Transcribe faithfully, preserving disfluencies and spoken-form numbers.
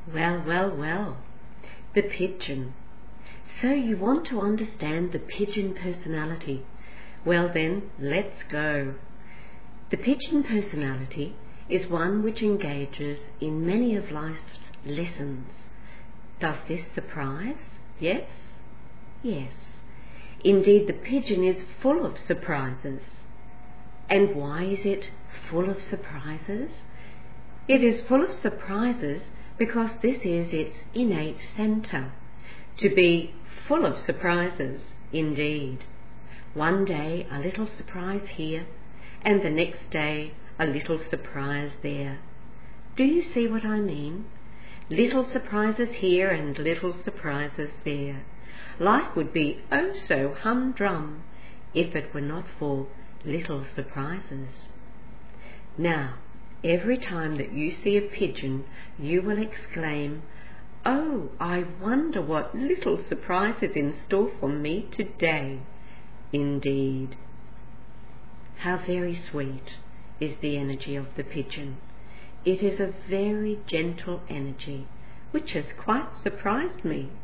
Well, well, well. The pigeon. So you want to understand the pigeon personality. Well then, let's go. The pigeon personality is one which engages in many of life's lessons. Does this surprise? Yes? Yes. Indeed, the pigeon is full of surprises. And why is it full of surprises? It is full of surprises because this is its innate centre, to be full of surprises indeed. One day a little surprise here, and the next day a little surprise there. Do you see what I mean? Little surprises here and little surprises there. Life would be oh so humdrum if it were not for little surprises. Now, every time that you see a pigeon, you will exclaim, "Oh, I wonder what little surprise is in store for me today." Indeed. How very sweet is the energy of the pigeon. It is a very gentle energy, which has quite surprised me